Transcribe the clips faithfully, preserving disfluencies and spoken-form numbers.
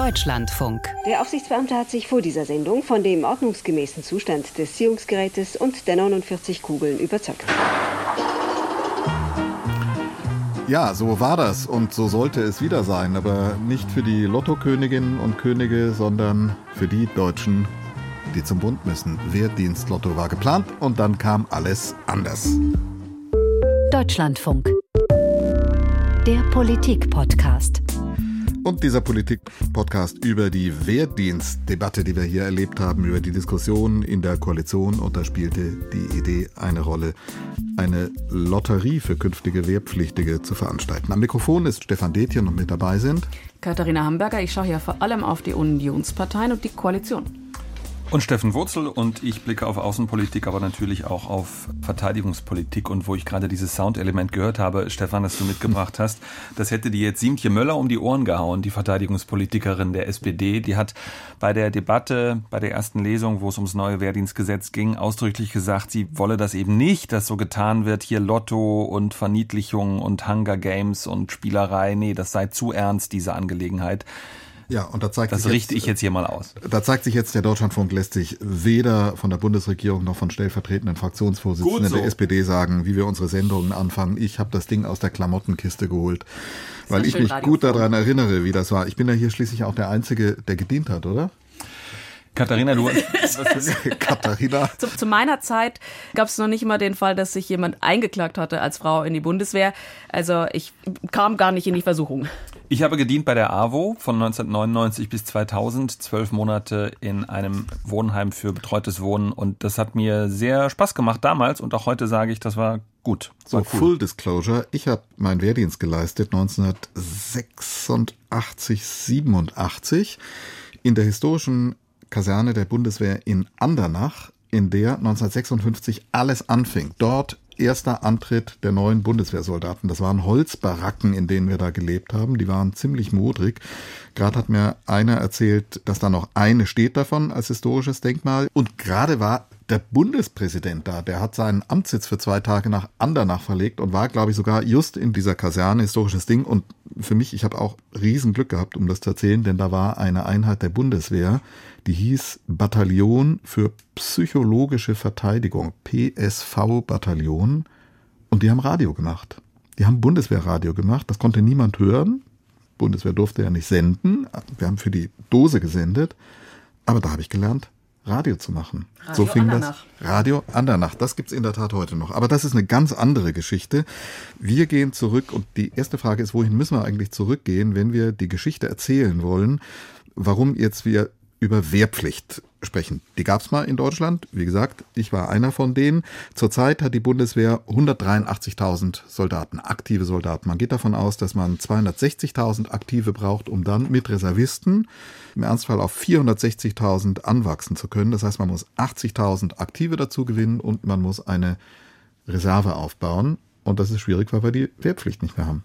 Deutschlandfunk. Der Aufsichtsbeamte hat sich vor dieser Sendung von dem ordnungsgemäßen Zustand des Ziehungsgerätes und der neunundvierzig Kugeln überzeugt. Ja, so war das und so sollte es wieder sein, aber nicht für die Lottoköniginnen und Könige, sondern für die Deutschen, die zum Bund müssen. Wehrdienstlotto war geplant und dann kam alles anders. Deutschlandfunk. Der Politik-Podcast. Und dieser Politik-Podcast über die Wehrdienstdebatte, die wir hier erlebt haben, über die Diskussion in der Koalition. Und da spielte die Idee eine Rolle, eine Lotterie für künftige Wehrpflichtige zu veranstalten. Am Mikrofon ist Stefan Detjen und mit dabei sind Katharina Hamburger. Ich schaue hier vor allem auf die Unionsparteien und die Koalition. Und Steffen Wurzel, und ich blicke auf Außenpolitik, aber natürlich auch auf Verteidigungspolitik. Und wo ich gerade dieses Soundelement gehört habe, Stefan, das du mitgebracht hast, das hätte die jetzt Siemtje Möller um die Ohren gehauen, die Verteidigungspolitikerin der S P D. Die hat bei der Debatte, bei der ersten Lesung, wo es ums neue Wehrdienstgesetz ging, ausdrücklich gesagt, sie wolle das eben nicht, dass so getan wird, hier Lotto und Verniedlichung und Hunger Games und Spielerei. Nee, das sei zu ernst, diese Angelegenheit. Ja, und da zeigt das sich richte jetzt, ich jetzt hier mal aus. Da zeigt sich jetzt, der Deutschlandfunk lässt sich weder von der Bundesregierung noch von stellvertretenden Fraktionsvorsitzenden so. der S P D sagen, wie wir unsere Sendungen anfangen. Ich habe das Ding aus der Klamottenkiste geholt, weil ich mich gut daran erinnere, wie das war. Ich bin ja hier schließlich auch der Einzige, der gedient hat, oder? Katharina, du... Katharina. Zu, zu meiner Zeit gab es noch nicht mal den Fall, dass sich jemand eingeklagt hatte als Frau in die Bundeswehr. Also ich kam gar nicht in die Versuchung. Ich habe gedient bei der A W O von neunzehnhundertneunundneunzig bis zweitausend, zwölf Monate in einem Wohnheim für betreutes Wohnen. Und das hat mir sehr Spaß gemacht damals. Und auch heute sage ich, das war gut. So, war cool. Full Disclosure, ich habe meinen Wehrdienst geleistet neunzehnhundertsechsundachtzig, siebenundachtzig in der historischen Kaserne der Bundeswehr in Andernach, in der neunzehnhundertsechsundfünfzig alles anfing. Dort erster Antritt der neuen Bundeswehrsoldaten. Das waren Holzbaracken, in denen wir da gelebt haben. Die waren ziemlich modrig. Gerade hat mir einer erzählt, dass da noch eine steht davon als historisches Denkmal. Und gerade war der Bundespräsident da. Der hat seinen Amtssitz für zwei Tage nach Andernach verlegt und war, glaube ich, sogar just in dieser Kaserne, historisches Ding. Und für mich, ich habe auch Riesenglück gehabt, um das zu erzählen, denn da war eine Einheit der Bundeswehr, die hieß Bataillon für psychologische Verteidigung, P S V-Bataillon. Und die haben Radio gemacht. Die haben Bundeswehrradio gemacht. Das konnte niemand hören. Bundeswehr durfte ja nicht senden. Wir haben für die Dose gesendet. Aber da habe ich gelernt, Radio zu machen. Radio so fing Andernach. das. Radio Andernach. Das gibt's in der Tat heute noch. Aber das ist eine ganz andere Geschichte. Wir gehen zurück und die erste Frage ist, wohin müssen wir eigentlich zurückgehen, wenn wir die Geschichte erzählen wollen, warum jetzt wir über Wehrpflicht sprechen. Die gab's mal in Deutschland. Wie gesagt, ich war einer von denen. Zurzeit hat die Bundeswehr hundertdreiundachtzigtausend Soldaten, aktive Soldaten. Man geht davon aus, dass man zweihundertsechzigtausend aktive braucht, um dann mit Reservisten im Ernstfall auf vierhundertsechzigtausend anwachsen zu können. Das heißt, man muss achtzigtausend Aktive dazu gewinnen und man muss eine Reserve aufbauen. Und das ist schwierig, weil wir die Wehrpflicht nicht mehr haben.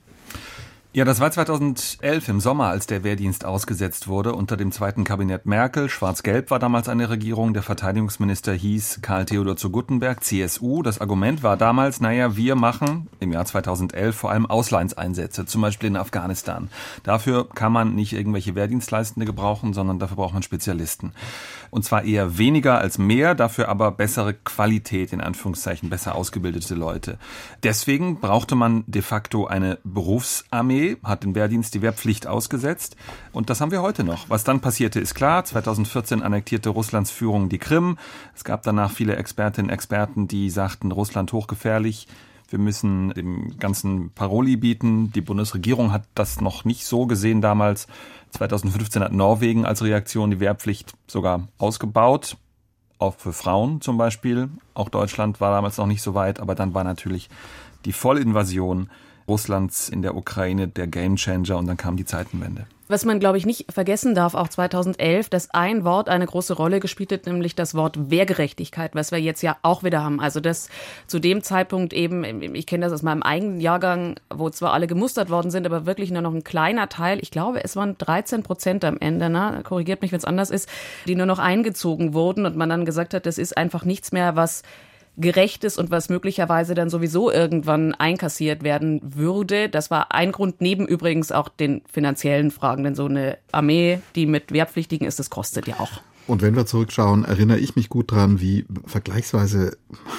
Ja, das war zweitausendelf im Sommer, als der Wehrdienst ausgesetzt wurde unter dem zweiten Kabinett Merkel. Schwarz-Gelb war damals eine Regierung. Der Verteidigungsminister hieß Karl Theodor zu Guttenberg, C S U. Das Argument war damals, naja, wir machen im Jahr zweitausendelf vor allem Auslandseinsätze, zum Beispiel in Afghanistan. Dafür kann man nicht irgendwelche Wehrdienstleistende gebrauchen, sondern dafür braucht man Spezialisten. Und zwar eher weniger als mehr, dafür aber bessere Qualität, in Anführungszeichen, besser ausgebildete Leute. Deswegen brauchte man de facto eine Berufsarmee, hat den Wehrdienst die Wehrpflicht ausgesetzt. Und das haben wir heute noch. Was dann passierte, ist klar. zweitausendvierzehn annektierte Russlands Führung die Krim. Es gab danach viele Expertinnen und Experten, die sagten, Russland hochgefährlich. Wir müssen dem Ganzen Paroli bieten. Die Bundesregierung hat das noch nicht so gesehen damals. zweitausendfünfzehn hat Norwegen als Reaktion die Wehrpflicht sogar ausgebaut. Auch für Frauen zum Beispiel. Auch Deutschland war damals noch nicht so weit. Aber dann war natürlich die Vollinvasion Russlands in der Ukraine der Gamechanger und dann kam die Zeitenwende. Was man, glaube ich, nicht vergessen darf, auch zweitausendelf, dass ein Wort eine große Rolle gespielt hat, nämlich das Wort Wehrgerechtigkeit, was wir jetzt ja auch wieder haben. Also das zu dem Zeitpunkt eben, ich kenne das aus meinem eigenen Jahrgang, wo zwar alle gemustert worden sind, aber wirklich nur noch ein kleiner Teil, ich glaube, es waren dreizehn Prozent am Ende, ne? Korrigiert mich, wenn es anders ist, die nur noch eingezogen wurden und man dann gesagt hat, das ist einfach nichts mehr, was gerecht ist und was möglicherweise dann sowieso irgendwann einkassiert werden würde. Das war ein Grund, neben übrigens auch den finanziellen Fragen, denn so eine Armee, die mit Wehrpflichtigen ist, das kostet ja auch. Und wenn wir zurückschauen, erinnere ich mich gut dran, wie vergleichsweise,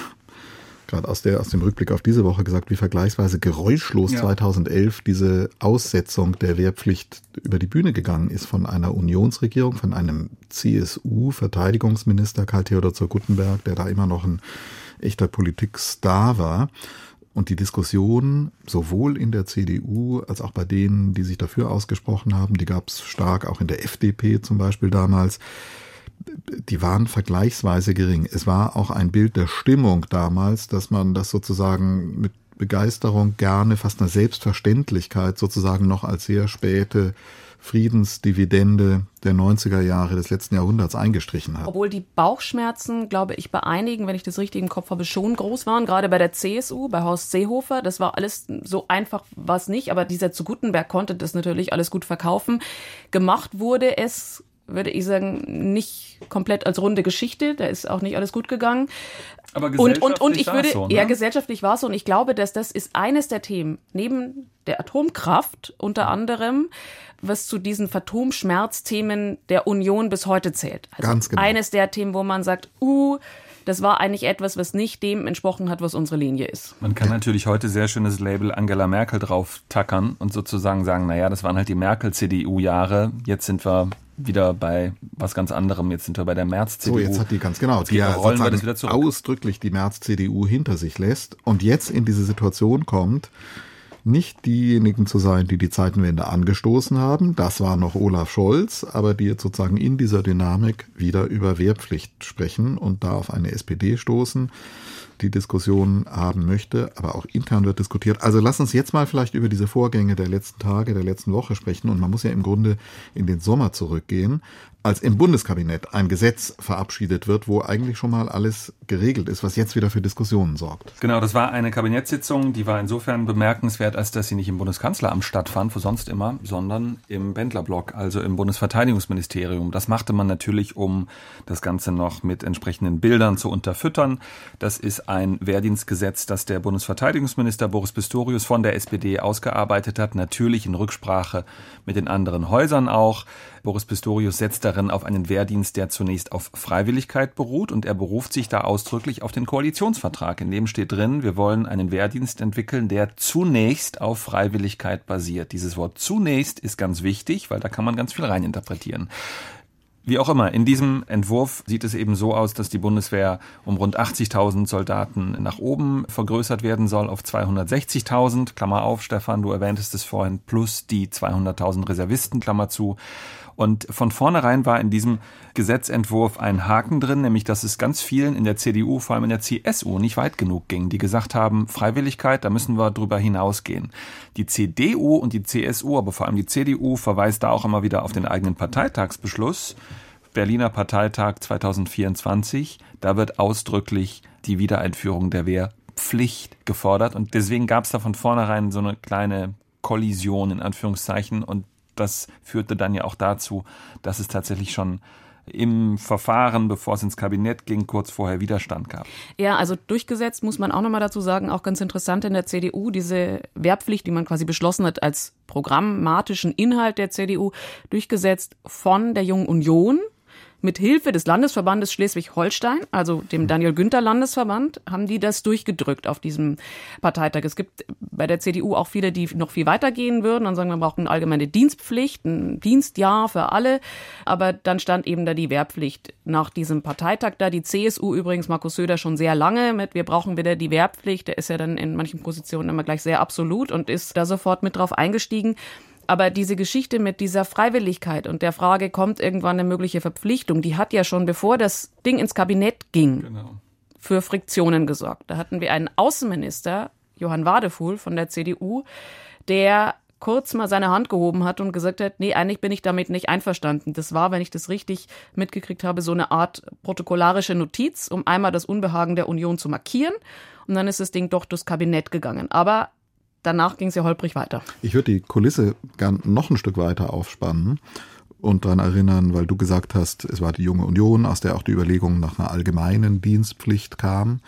gerade aus, der, aus dem Rückblick auf diese Woche gesagt, wie vergleichsweise geräuschlos ja. zweitausendelf diese Aussetzung der Wehrpflicht über die Bühne gegangen ist von einer Unionsregierung, von einem C S U-Verteidigungsminister Karl Theodor zu Guttenberg, der da immer noch ein echter Politikstar war. Und die Diskussion sowohl in der C D U als auch bei denen, die sich dafür ausgesprochen haben, die gab es stark auch in der F D P zum Beispiel damals, die waren vergleichsweise gering. Es war auch ein Bild der Stimmung damals, dass man das sozusagen mit Begeisterung gerne, fast einer Selbstverständlichkeit sozusagen noch als sehr späte Friedensdividende der neunziger Jahre des letzten Jahrhunderts eingestrichen hat. Obwohl die Bauchschmerzen, glaube ich, bei einigen, wenn ich das richtig im Kopf habe, schon groß waren. Gerade bei der C S U, bei Horst Seehofer. Das war alles so einfach, war es nicht. Aber dieser zu Guttenberg konnte das natürlich alles gut verkaufen. Gemacht wurde es, würde ich sagen, nicht komplett als runde Geschichte. Da ist auch nicht alles gut gegangen. Aber gesellschaftlich und, und, und ich würde, so, ne? Ja, gesellschaftlich war es so. Und ich glaube, dass das ist eines der Themen, neben der Atomkraft unter anderem, was zu diesen Phantomschmerzthemen der Union bis heute zählt. Also Ganz genau. Eines der Themen, wo man sagt, uh, das war eigentlich etwas, was nicht dem entsprochen hat, was unsere Linie ist. Man kann ja. natürlich heute sehr schönes Label Angela Merkel drauf tackern und sozusagen sagen, naja, das waren halt die Merkel-C D U-Jahre, jetzt sind wir wieder bei was ganz anderem, jetzt sind wir bei der Merz-C D U. So, jetzt hat die ganz genau, die ja rollen wir das wieder zurück. Ausdrücklich die Merz-C D U hinter sich lässt und jetzt in diese Situation kommt, nicht diejenigen zu sein, die die Zeitenwende angestoßen haben, das war noch Olaf Scholz, aber die jetzt sozusagen in dieser Dynamik wieder über Wehrpflicht sprechen und da auf eine S P D stoßen, die Diskussion haben möchte, aber auch intern wird diskutiert. Also lass uns jetzt mal vielleicht über diese Vorgänge der letzten Tage, der letzten Woche sprechen und man muss ja im Grunde in den Sommer zurückgehen, als im Bundeskabinett ein Gesetz verabschiedet wird, wo eigentlich schon mal alles geregelt ist, was jetzt wieder für Diskussionen sorgt. Genau, das war eine Kabinettssitzung, die war insofern bemerkenswert, als dass sie nicht im Bundeskanzleramt stattfand, wo sonst immer, sondern im Bändlerblock, also im Bundesverteidigungsministerium. Das machte man natürlich, um das Ganze noch mit entsprechenden Bildern zu unterfüttern. Das ist ein Wehrdienstgesetz, das der Bundesverteidigungsminister Boris Pistorius von der S P D ausgearbeitet hat, natürlich in Rücksprache mit den anderen Häusern auch. Boris Pistorius setzt darin auf einen Wehrdienst, der zunächst auf Freiwilligkeit beruht und er beruft sich da ausdrücklich auf den Koalitionsvertrag. In dem steht drin, wir wollen einen Wehrdienst entwickeln, der zunächst auf Freiwilligkeit basiert. Dieses Wort zunächst ist ganz wichtig, weil da kann man ganz viel reininterpretieren. Wie auch immer, in diesem Entwurf sieht es eben so aus, dass die Bundeswehr um rund achtzigtausend Soldaten nach oben vergrößert werden soll auf zweihundertsechzigtausend, Klammer auf, Stefan, du erwähntest es vorhin, plus die zweihunderttausend Reservisten, Klammer zu. Und von vornherein war in diesem Gesetzentwurf ein Haken drin, nämlich dass es ganz vielen in der C D U, vor allem in der C S U, nicht weit genug ging, die gesagt haben, Freiwilligkeit, da müssen wir drüber hinausgehen. Die C D U und die C S U, aber vor allem die C D U, verweist da auch immer wieder auf den eigenen Parteitagsbeschluss, Berliner Parteitag zweitausendvierundzwanzig, da wird ausdrücklich die Wiedereinführung der Wehrpflicht gefordert und deswegen gab es da von vornherein so eine kleine Kollision in Anführungszeichen und das führte dann ja auch dazu, dass es tatsächlich schon im Verfahren, bevor es ins Kabinett ging, kurz vorher Widerstand gab. Ja, also durchgesetzt muss man auch nochmal dazu sagen, auch ganz interessant in der C D U, diese Wehrpflicht, die man quasi beschlossen hat als programmatischen Inhalt der C D U, durchgesetzt von der Jungen Union. Mit Hilfe des Landesverbandes Schleswig-Holstein, also dem Daniel-Günther-Landesverband, haben die das durchgedrückt auf diesem Parteitag. Es gibt bei der C D U auch viele, die noch viel weiter gehen würden und sagen, wir brauchen eine allgemeine Dienstpflicht, ein Dienstjahr für alle. Aber dann stand eben da die Wehrpflicht nach diesem Parteitag da. Die C S U übrigens, Markus Söder, schon sehr lange mit, wir brauchen wieder die Wehrpflicht. Der ist ja dann in manchen Positionen immer gleich sehr absolut und ist da sofort mit drauf eingestiegen. Aber diese Geschichte mit dieser Freiwilligkeit und der Frage, kommt irgendwann eine mögliche Verpflichtung, die hat ja schon, bevor das Ding ins Kabinett ging, genau, für Friktionen gesorgt. Da hatten wir einen Außenminister, Johann Wadefuhl von der C D U, der kurz mal seine Hand gehoben hat und gesagt hat, nee, eigentlich bin ich damit nicht einverstanden. Das war, wenn ich das richtig mitgekriegt habe, so eine Art protokollarische Notiz, um einmal das Unbehagen der Union zu markieren. Und dann ist das Ding doch durchs Kabinett gegangen. Aber danach ging es ja holprig weiter. Ich würde die Kulisse gern noch ein Stück weiter aufspannen und daran erinnern, weil du gesagt hast, es war die Junge Union, aus der auch die Überlegung nach einer allgemeinen Dienstpflicht kam.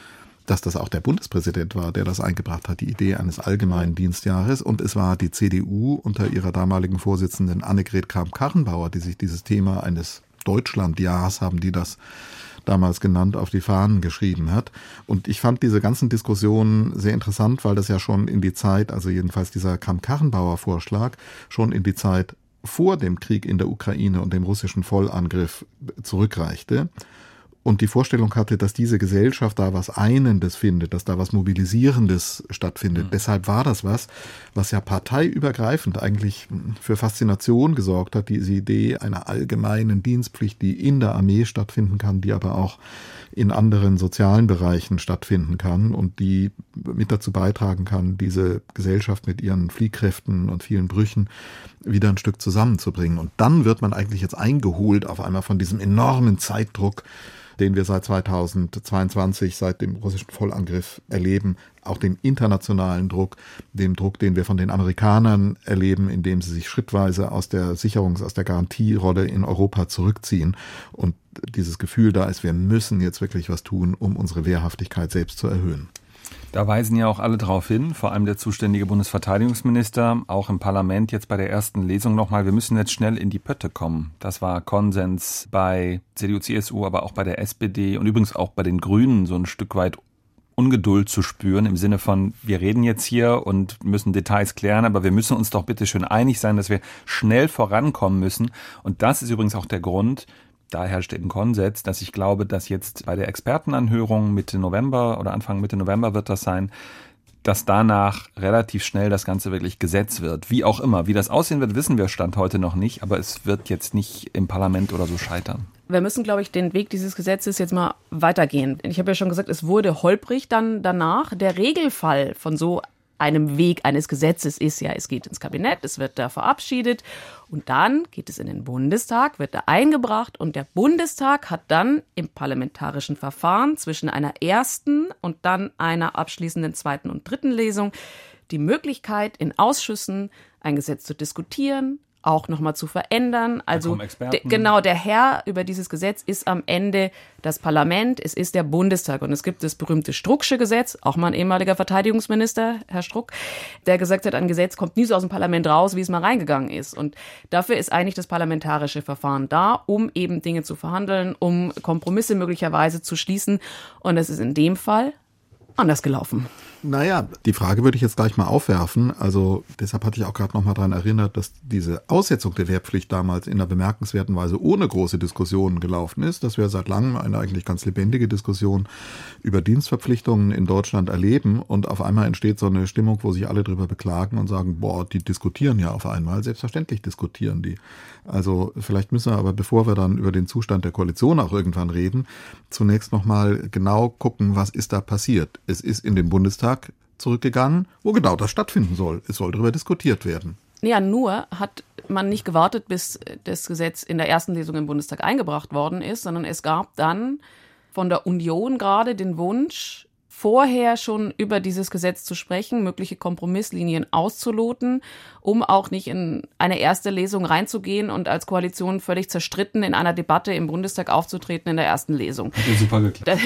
dass das auch der Bundespräsident war, der das eingebracht hat, die Idee eines allgemeinen Dienstjahres. Und es war die C D U unter ihrer damaligen Vorsitzenden Annegret Kramp-Karrenbauer, die sich dieses Thema eines Deutschlandjahrs, haben die das damals genannt, auf die Fahnen geschrieben hat. Und ich fand diese ganzen Diskussionen sehr interessant, weil das ja schon in die Zeit, also jedenfalls dieser Kramp-Karrenbauer-Vorschlag, schon in die Zeit vor dem Krieg in der Ukraine und dem russischen Vollangriff zurückreichte. Und die Vorstellung hatte, dass diese Gesellschaft da was Einendes findet, dass da was Mobilisierendes stattfindet. Mhm. Deshalb war das was, was ja parteiübergreifend eigentlich für Faszination gesorgt hat, diese Idee einer allgemeinen Dienstpflicht, die in der Armee stattfinden kann, die aber auch in anderen sozialen Bereichen stattfinden kann und die mit dazu beitragen kann, diese Gesellschaft mit ihren Fliehkräften und vielen Brüchen wieder ein Stück zusammenzubringen. Und dann wird man eigentlich jetzt eingeholt auf einmal von diesem enormen Zeitdruck, den wir seit zweitausendzweiundzwanzig, seit dem russischen Vollangriff erleben, auch den internationalen Druck, dem Druck, den wir von den Amerikanern erleben, indem sie sich schrittweise aus der Sicherungs-, aus der Garantierolle in Europa zurückziehen und dieses Gefühl da ist, wir müssen jetzt wirklich was tun, um unsere Wehrhaftigkeit selbst zu erhöhen. Da weisen ja auch alle darauf hin, vor allem der zuständige Bundesverteidigungsminister, auch im Parlament jetzt bei der ersten Lesung nochmal, wir müssen jetzt schnell in die Pötte kommen. Das war Konsens bei C D U, C S U, aber auch bei der S P D und übrigens auch bei den Grünen so ein Stück weit Ungeduld zu spüren im Sinne von, wir reden jetzt hier und müssen Details klären, aber wir müssen uns doch bitte schön einig sein, dass wir schnell vorankommen müssen. Und das ist übrigens auch der Grund, da herrscht eben Konsens, dass ich glaube, dass jetzt bei der Expertenanhörung Mitte November oder Anfang Mitte November wird das sein, dass danach relativ schnell das Ganze wirklich Gesetz wird. Wie auch immer. Wie das aussehen wird, wissen wir Stand heute noch nicht, aber es wird jetzt nicht im Parlament oder so scheitern. Wir müssen, glaube ich, den Weg dieses Gesetzes jetzt mal weitergehen. Ich habe ja schon gesagt, es wurde holprig dann danach. Der Regelfall von so einem Weg eines Gesetzes ist ja, es geht ins Kabinett, es wird da verabschiedet und dann geht es in den Bundestag, wird da eingebracht und der Bundestag hat dann im parlamentarischen Verfahren zwischen einer ersten und dann einer abschließenden zweiten und dritten Lesung die Möglichkeit, in Ausschüssen ein Gesetz zu diskutieren, auch nochmal zu verändern. Also de, genau, der Herr über dieses Gesetz ist am Ende das Parlament, es ist der Bundestag. Und es gibt das berühmte Strucksche Gesetz, auch mal ein ehemaliger Verteidigungsminister, Herr Struck, der gesagt hat, ein Gesetz kommt nie so aus dem Parlament raus, wie es mal reingegangen ist. Und dafür ist eigentlich das parlamentarische Verfahren da, um eben Dinge zu verhandeln, um Kompromisse möglicherweise zu schließen. Und es ist in dem Fall anders gelaufen. Naja, die Frage würde ich jetzt gleich mal aufwerfen. Also deshalb hatte ich auch gerade noch mal daran erinnert, dass diese Aussetzung der Wehrpflicht damals in einer bemerkenswerten Weise ohne große Diskussionen gelaufen ist, dass wir seit langem eine eigentlich ganz lebendige Diskussion über Dienstverpflichtungen in Deutschland erleben und auf einmal entsteht so eine Stimmung, wo sich alle drüber beklagen und sagen, boah, die diskutieren ja auf einmal. Selbstverständlich diskutieren die. Also vielleicht müssen wir aber, bevor wir dann über den Zustand der Koalition auch irgendwann reden, zunächst noch mal genau gucken, was ist da passiert. Es ist in den Bundestag zurückgegangen, wo genau das stattfinden soll. Es soll darüber diskutiert werden. Ja, nur hat man nicht gewartet, bis das Gesetz in der ersten Lesung im Bundestag eingebracht worden ist, sondern es gab dann von der Union gerade den Wunsch, vorher schon über dieses Gesetz zu sprechen, mögliche Kompromisslinien auszuloten, um auch nicht in eine erste Lesung reinzugehen und als Koalition völlig zerstritten in einer Debatte im Bundestag aufzutreten in der ersten Lesung. Hat ja super geklappt.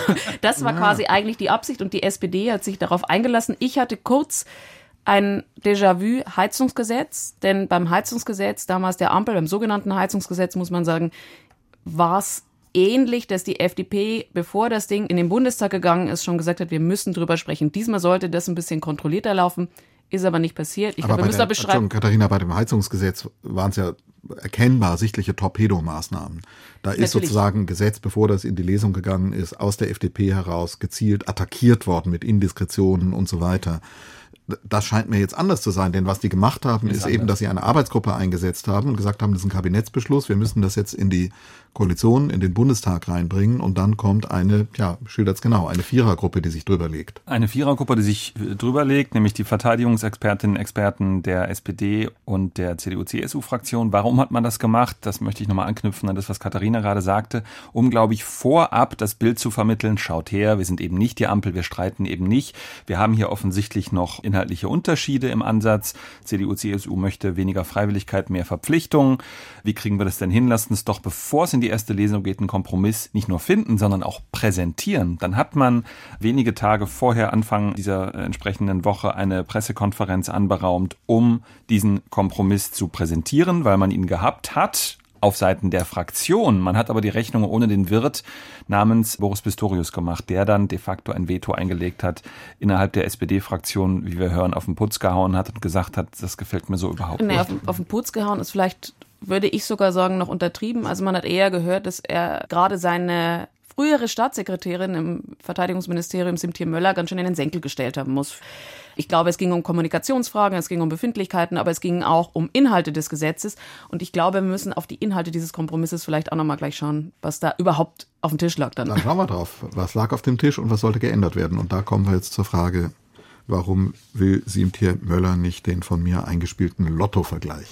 Das war quasi eigentlich die Absicht und die S P D hat sich darauf eingelassen. Ich hatte kurz ein Déjà-vu Heizungsgesetz, denn beim Heizungsgesetz, damals der Ampel, beim sogenannten Heizungsgesetz, muss man sagen, war es ähnlich, dass die F D P, bevor das Ding in den Bundestag gegangen ist, schon gesagt hat, wir müssen drüber sprechen. Diesmal sollte das ein bisschen kontrollierter laufen, ist aber nicht passiert. Ich glaube, wir müssen da beschreiben. Katharina, bei dem Heizungsgesetz waren es ja erkennbar sichtliche Torpedomaßnahmen. Da ist Natürlich. sozusagen ein Gesetz, bevor das in die Lesung gegangen ist, aus der F D P heraus gezielt attackiert worden mit Indiskretionen und so weiter. Das scheint mir jetzt anders zu sein, denn was die gemacht haben, ist, ist eben, dass sie eine Arbeitsgruppe eingesetzt haben und gesagt haben, das ist ein Kabinettsbeschluss, wir müssen das jetzt in die Koalition, in den Bundestag reinbringen und dann kommt eine, ja, schildert's genau, eine Vierergruppe, die sich drüber legt. Eine Vierergruppe, die sich drüber legt, nämlich die Verteidigungsexpertinnen und Experten der S P D und der C D U C S U-Fraktion. Warum hat man das gemacht? Das möchte ich nochmal anknüpfen an das, was Katharina gerade sagte, um, glaube ich, vorab das Bild zu vermitteln, schaut her, wir sind eben nicht die Ampel, wir streiten eben nicht, wir haben hier offensichtlich noch in inhaltliche Unterschiede im Ansatz. C D U, C S U möchte weniger Freiwilligkeit, mehr Verpflichtung. Wie kriegen wir das denn hin? Lasst uns doch, bevor es in die erste Lesung geht, einen Kompromiss nicht nur finden, sondern auch präsentieren. Dann hat man wenige Tage vorher, Anfang dieser entsprechenden Woche, eine Pressekonferenz anberaumt, um diesen Kompromiss zu präsentieren, weil man ihn gehabt hat auf Seiten der Fraktion. Man hat aber die Rechnung ohne den Wirt namens Boris Pistorius gemacht, der dann de facto ein Veto eingelegt hat, innerhalb der S P D-Fraktion, wie wir hören, auf den Putz gehauen hat und gesagt hat, das gefällt mir so überhaupt nee, nicht. Auf, auf den Putz gehauen ist vielleicht, würde ich sogar sagen, noch untertrieben. Also man hat eher gehört, dass er gerade seine frühere Staatssekretärin im Verteidigungsministerium, Simtje Möller, ganz schön in den Senkel gestellt haben muss. Ich glaube, es ging um Kommunikationsfragen, es ging um Befindlichkeiten, aber es ging auch um Inhalte des Gesetzes. Und ich glaube, wir müssen auf die Inhalte dieses Kompromisses vielleicht auch nochmal gleich schauen, was da überhaupt auf dem Tisch lag dann. Dann schauen wir drauf. Was lag auf dem Tisch und was sollte geändert werden? Und da kommen wir jetzt zur Frage, warum will Simtje Möller nicht den von mir eingespielten Lotto-Vergleich?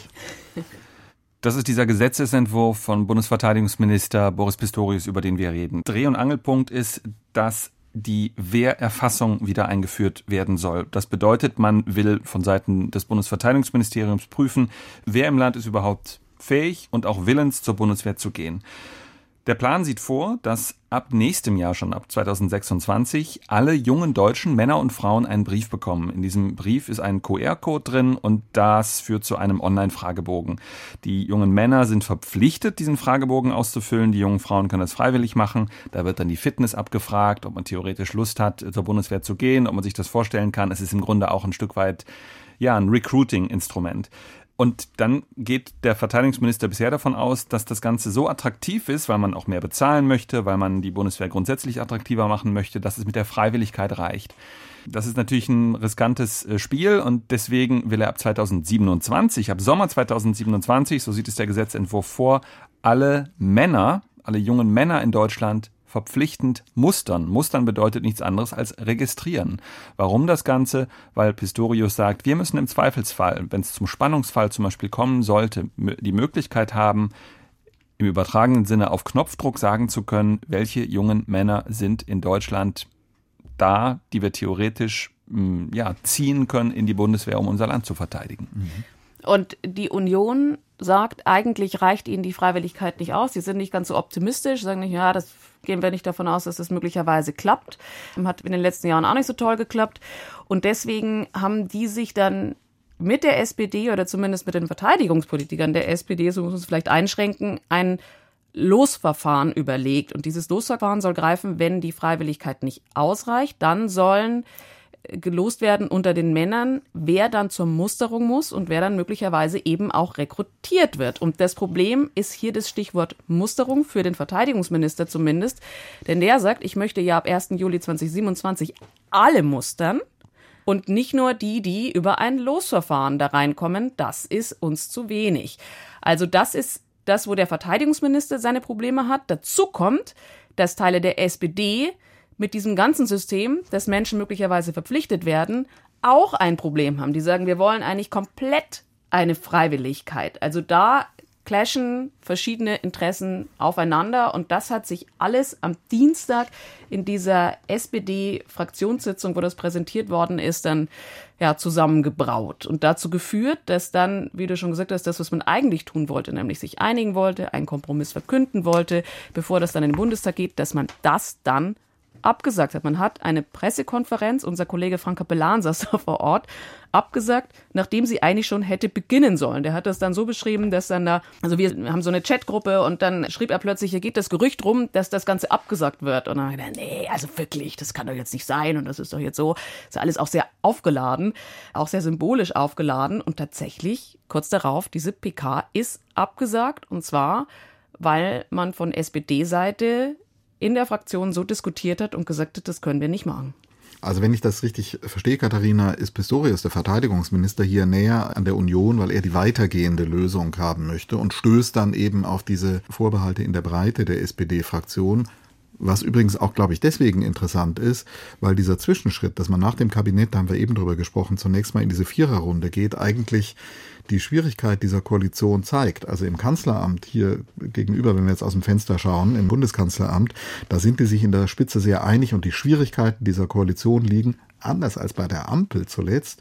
Das ist dieser Gesetzesentwurf von Bundesverteidigungsminister Boris Pistorius, über den wir reden. Dreh- und Angelpunkt ist, dass die Wehrerfassung wieder eingeführt werden soll. Das bedeutet, man will von Seiten des Bundesverteidigungsministeriums prüfen, wer im Land ist überhaupt fähig und auch willens, zur Bundeswehr zu gehen. Der Plan sieht vor, dass ab nächstem Jahr schon, ab zweitausendsechsundzwanzig, alle jungen Deutschen, Männer und Frauen, einen Brief bekommen. In diesem Brief ist ein Q R-Code drin und das führt zu einem Online-Fragebogen. Die jungen Männer sind verpflichtet, diesen Fragebogen auszufüllen. Die jungen Frauen können das freiwillig machen. Da wird dann die Fitness abgefragt, ob man theoretisch Lust hat, zur Bundeswehr zu gehen, ob man sich das vorstellen kann. Es ist im Grunde auch ein Stück weit, ja, ein Recruiting-Instrument. Und dann geht der Verteidigungsminister bisher davon aus, dass das Ganze so attraktiv ist, weil man auch mehr bezahlen möchte, weil man die Bundeswehr grundsätzlich attraktiver machen möchte, dass es mit der Freiwilligkeit reicht. Das ist natürlich ein riskantes Spiel und deswegen will er ab zweitausendsiebenundzwanzig, ab Sommer zweitausendsiebenundzwanzig, so sieht es der Gesetzentwurf vor, alle Männer, alle jungen Männer in Deutschland verpflichtend mustern. Mustern bedeutet nichts anderes als registrieren. Warum das Ganze? Weil Pistorius sagt, wir müssen im Zweifelsfall, wenn es zum Spannungsfall zum Beispiel kommen sollte, die Möglichkeit haben, im übertragenen Sinne auf Knopfdruck sagen zu können, welche jungen Männer sind in Deutschland da, die wir theoretisch ja, ziehen können in die Bundeswehr, um unser Land zu verteidigen. Mhm. Und die Union sagt, eigentlich reicht ihnen die Freiwilligkeit nicht aus. Sie sind nicht ganz so optimistisch, sagen nicht, ja, das gehen wir nicht davon aus, dass das möglicherweise klappt. Hat in den letzten Jahren auch nicht so toll geklappt. Und deswegen haben die sich dann mit der S P D oder zumindest mit den Verteidigungspolitikern der S P D, so muss man es vielleicht einschränken, ein Losverfahren überlegt. Und dieses Losverfahren soll greifen, wenn die Freiwilligkeit nicht ausreicht, dann sollen gelost werden unter den Männern, wer dann zur Musterung muss und wer dann möglicherweise eben auch rekrutiert wird. Und das Problem ist hier das Stichwort Musterung für den Verteidigungsminister zumindest, denn der sagt, ich möchte ja ab ersten Juli zweitausendsiebenundzwanzig alle mustern und nicht nur die, die über ein Losverfahren da reinkommen. Das ist uns zu wenig. Also das ist das, wo der Verteidigungsminister seine Probleme hat. Dazu kommt, dass Teile der S P D mit diesem ganzen System, dass Menschen möglicherweise verpflichtet werden, auch ein Problem haben. Die sagen, wir wollen eigentlich komplett eine Freiwilligkeit. Also da clashen verschiedene Interessen aufeinander und das hat sich alles am Dienstag in dieser S P D-Fraktionssitzung, wo das präsentiert worden ist, dann ja zusammengebraut und dazu geführt, dass dann, wie du schon gesagt hast, das, was man eigentlich tun wollte, nämlich sich einigen wollte, einen Kompromiss verkünden wollte, bevor das dann in den Bundestag geht, dass man das dann abgesagt hat. Man hat eine Pressekonferenz, unser Kollege Frank Capellan saß da vor Ort, abgesagt, nachdem sie eigentlich schon hätte beginnen sollen. Der hat das dann so beschrieben, dass dann da, also wir haben so eine Chatgruppe und dann schrieb er plötzlich, hier geht das Gerücht rum, dass das Ganze abgesagt wird. Und dann habe ich gedacht, nee, also wirklich, das kann doch jetzt nicht sein und das ist doch jetzt so. Das ist alles auch sehr aufgeladen, auch sehr symbolisch aufgeladen und tatsächlich, kurz darauf, diese P K ist abgesagt und zwar, weil man von S P D-Seite in der Fraktion so diskutiert hat und gesagt hat, das können wir nicht machen. Also wenn ich das richtig verstehe, Katharina, ist Pistorius, der Verteidigungsminister, hier näher an der Union, weil er die weitergehende Lösung haben möchte und stößt dann eben auf diese Vorbehalte in der Breite der S P D-Fraktion. Was übrigens auch, glaube ich, deswegen interessant ist, weil dieser Zwischenschritt, dass man nach dem Kabinett, da haben wir eben drüber gesprochen, zunächst mal in diese Viererrunde geht, eigentlich die Schwierigkeit dieser Koalition zeigt. Also im Kanzleramt hier gegenüber, wenn wir jetzt aus dem Fenster schauen, im Bundeskanzleramt, da sind die sich in der Spitze sehr einig und die Schwierigkeiten dieser Koalition liegen, anders als bei der Ampel zuletzt,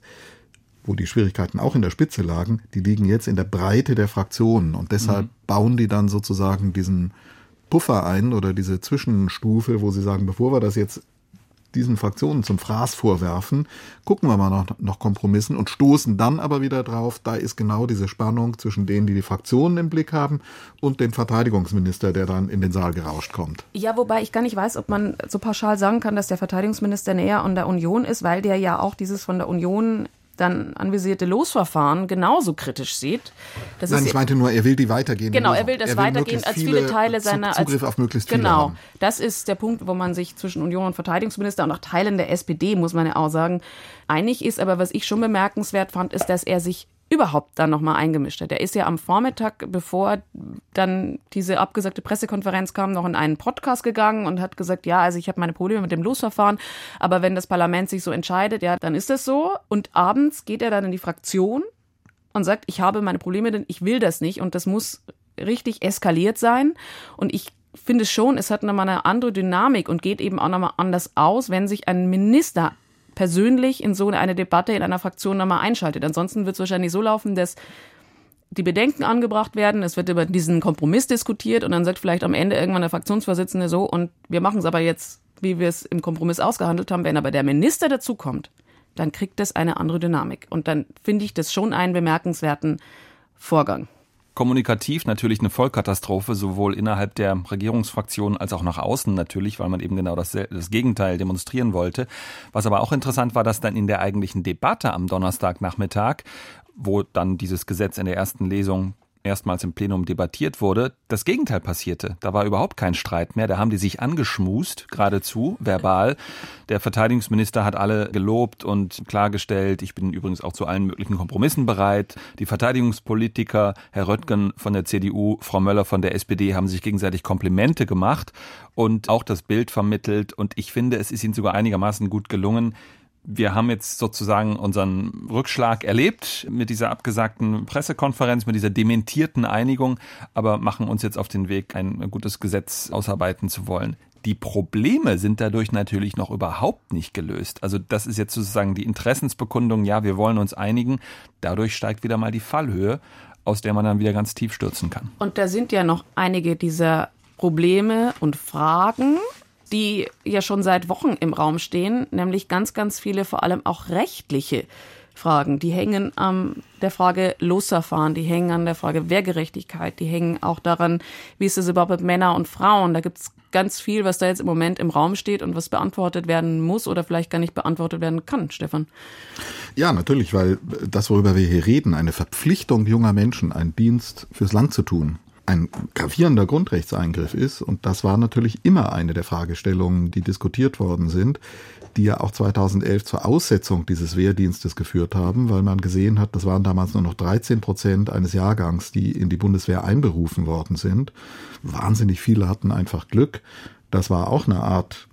wo die Schwierigkeiten auch in der Spitze lagen, die liegen jetzt in der Breite der Fraktionen und deshalb mhm. bauen die dann sozusagen diesen Puffer ein oder diese Zwischenstufe, wo sie sagen, bevor wir das jetzt diesen Fraktionen zum Fraß vorwerfen, gucken wir mal nach, nach Kompromissen und stoßen dann aber wieder drauf, da ist genau diese Spannung zwischen denen, die die Fraktionen im Blick haben und dem Verteidigungsminister, der dann in den Saal gerauscht kommt. Ja, wobei ich gar nicht weiß, ob man so pauschal sagen kann, dass der Verteidigungsminister näher an der Union ist, weil der ja auch dieses von der Union dann anvisierte Losverfahren genauso kritisch sieht. Das Nein, ist ich meinte nur, er will die weitergehen. Genau, er will das er will weitergehen, als viele, viele Teile seiner... Zugriff als, auf möglichst viele Genau, haben. Das ist der Punkt, wo man sich zwischen Union und Verteidigungsminister und auch Teilen der S P D, muss man ja auch sagen, einig ist. Aber was ich schon bemerkenswert fand, ist, dass er sich überhaupt dann nochmal eingemischt hat. Er ist ja am Vormittag, bevor dann diese abgesagte Pressekonferenz kam, noch in einen Podcast gegangen und hat gesagt, ja, also ich habe meine Probleme mit dem Losverfahren, aber wenn das Parlament sich so entscheidet, ja, dann ist das so. Und abends geht er dann in die Fraktion und sagt, ich habe meine Probleme, denn ich will das nicht und das muss richtig eskaliert sein. Und ich finde schon, es hat nochmal eine andere Dynamik und geht eben auch nochmal anders aus, wenn sich ein Minister persönlich in so eine Debatte in einer Fraktion nochmal einschaltet. Ansonsten wird es wahrscheinlich so laufen, dass die Bedenken angebracht werden, es wird über diesen Kompromiss diskutiert und dann sagt vielleicht am Ende irgendwann der Fraktionsvorsitzende so, und wir machen es aber jetzt, wie wir es im Kompromiss ausgehandelt haben. Wenn aber der Minister dazukommt, dann kriegt das eine andere Dynamik. Und dann finde ich das schon einen bemerkenswerten Vorgang. Kommunikativ natürlich eine Vollkatastrophe, sowohl innerhalb der Regierungsfraktion als auch nach außen natürlich, weil man eben genau das, das Gegenteil demonstrieren wollte. Was aber auch interessant war, dass dann in der eigentlichen Debatte am Donnerstagnachmittag, wo dann dieses Gesetz in der ersten Lesung erstmals im Plenum debattiert wurde, das Gegenteil passierte. Da war überhaupt kein Streit mehr. Da haben die sich angeschmust, geradezu, verbal. Der Verteidigungsminister hat alle gelobt und klargestellt, ich bin übrigens auch zu allen möglichen Kompromissen bereit. Die Verteidigungspolitiker, Herr Röttgen von der C D U, Frau Möller von der S P D, haben sich gegenseitig Komplimente gemacht und auch das Bild vermittelt. Und ich finde, es ist ihnen sogar einigermaßen gut gelungen. Wir haben jetzt sozusagen unseren Rückschlag erlebt mit dieser abgesagten Pressekonferenz, mit dieser dementierten Einigung, aber machen uns jetzt auf den Weg, ein gutes Gesetz ausarbeiten zu wollen. Die Probleme sind dadurch natürlich noch überhaupt nicht gelöst. Also das ist jetzt sozusagen die Interessensbekundung, ja, wir wollen uns einigen. Dadurch steigt wieder mal die Fallhöhe, aus der man dann wieder ganz tief stürzen kann. Und da sind ja noch einige dieser Probleme und Fragen, die ja schon seit Wochen im Raum stehen, nämlich ganz, ganz viele, vor allem auch rechtliche Fragen. Die hängen an der Frage Losverfahren, die hängen an der Frage Wehrgerechtigkeit, die hängen auch daran, wie ist es überhaupt mit Männern und Frauen. Da gibt es ganz viel, was da jetzt im Moment im Raum steht und was beantwortet werden muss oder vielleicht gar nicht beantwortet werden kann, Stefan. Ja, natürlich, weil das, worüber wir hier reden, eine Verpflichtung junger Menschen, einen Dienst fürs Land zu tun, ein gravierender Grundrechtseingriff ist. Und das war natürlich immer eine der Fragestellungen, die diskutiert worden sind, die ja auch zweitausendelf zur Aussetzung dieses Wehrdienstes geführt haben, weil man gesehen hat, das waren damals nur noch dreizehn Prozent eines Jahrgangs, die in die Bundeswehr einberufen worden sind. Wahnsinnig viele hatten einfach Glück. Das war auch eine Art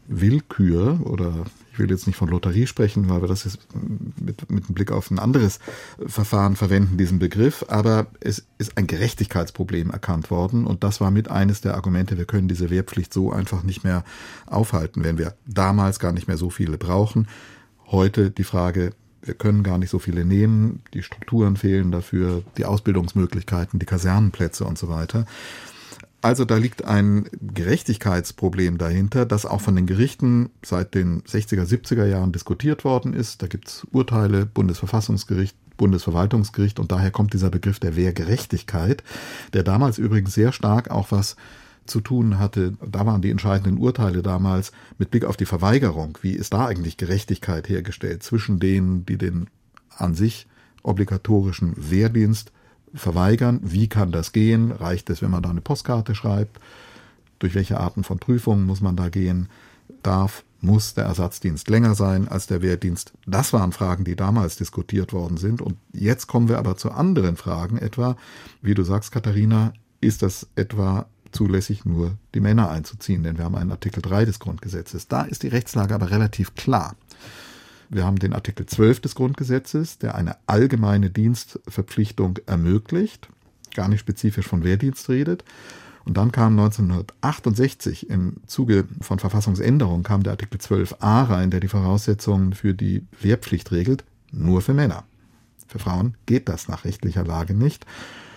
Willkür oder ich will jetzt nicht von Lotterie sprechen, weil wir das jetzt mit, mit einem Blick auf ein anderes Verfahren verwenden, diesen Begriff. Aber es ist ein Gerechtigkeitsproblem erkannt worden und das war mit eines der Argumente, wir können diese Wehrpflicht so einfach nicht mehr aufhalten, wenn wir damals gar nicht mehr so viele brauchen. Heute die Frage, wir können gar nicht so viele nehmen, die Strukturen fehlen dafür, die Ausbildungsmöglichkeiten, die Kasernenplätze und so weiter. Also da liegt ein Gerechtigkeitsproblem dahinter, das auch von den Gerichten seit den sechziger, siebziger Jahren diskutiert worden ist. Da gibt es Urteile, Bundesverfassungsgericht, Bundesverwaltungsgericht und daher kommt dieser Begriff der Wehrgerechtigkeit, der damals übrigens sehr stark auch was zu tun hatte. Da waren die entscheidenden Urteile damals mit Blick auf die Verweigerung. Wie ist da eigentlich Gerechtigkeit hergestellt zwischen denen, die den an sich obligatorischen Wehrdienst verweigern? Wie kann das gehen? Reicht es, wenn man da eine Postkarte schreibt? Durch welche Arten von Prüfungen muss man da gehen? Darf, muss der Ersatzdienst länger sein als der Wehrdienst? Das waren Fragen, die damals diskutiert worden sind. Und jetzt kommen wir aber zu anderen Fragen. Etwa, wie du sagst, Katharina, ist das etwa zulässig, nur die Männer einzuziehen, denn wir haben einen Artikel drei des Grundgesetzes. Da ist die Rechtslage aber relativ klar. Wir haben den Artikel zwölf des Grundgesetzes, der eine allgemeine Dienstverpflichtung ermöglicht, gar nicht spezifisch von Wehrdienst redet. Und dann kam neunzehnhundertachtundsechzig im Zuge von Verfassungsänderung kam der Artikel zwölf a rein, der die Voraussetzungen für die Wehrpflicht regelt, nur für Männer. Für Frauen geht das nach rechtlicher Lage nicht.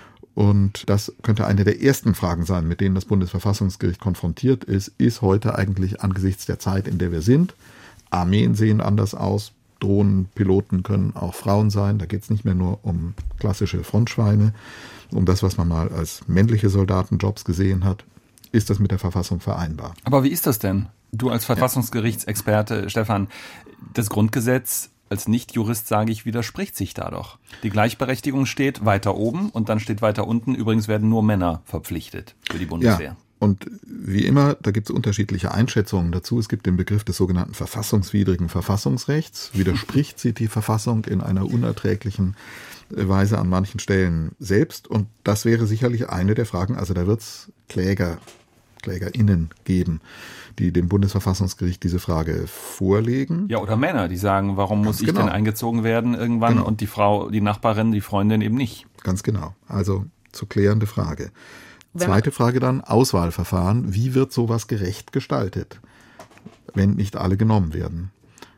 Und das könnte eine der ersten Fragen sein, mit denen das Bundesverfassungsgericht konfrontiert ist. Ist heute eigentlich angesichts der Zeit, in der wir sind, Armeen sehen anders aus, Drohnenpiloten können auch Frauen sein, da geht es nicht mehr nur um klassische Frontschweine, um das, was man mal als männliche Soldatenjobs gesehen hat, ist das mit der Verfassung vereinbar. Aber wie ist das denn? Du als Verfassungsgerichtsexperte, ja. Stefan, das Grundgesetz als Nichtjurist sage ich, widerspricht sich da doch. Die Gleichberechtigung steht weiter oben und dann steht weiter unten, übrigens werden nur Männer verpflichtet für die Bundeswehr. Ja. Und wie immer, da gibt es unterschiedliche Einschätzungen dazu. Es gibt den Begriff des sogenannten verfassungswidrigen Verfassungsrechts. Widerspricht sie die Verfassung in einer unerträglichen Weise an manchen Stellen selbst? Und das wäre sicherlich eine der Fragen. Also da wird es Kläger, KlägerInnen geben, die dem Bundesverfassungsgericht diese Frage vorlegen. Ja, oder Männer, die sagen, warum muss Ganz ich genau. denn eingezogen werden irgendwann Genau. und die Frau, die Nachbarin, die Freundin eben nicht? Ganz genau. Also zu klärende Frage. Wenn Zweite Frage dann, Auswahlverfahren. Wie wird sowas gerecht gestaltet, wenn nicht alle genommen werden?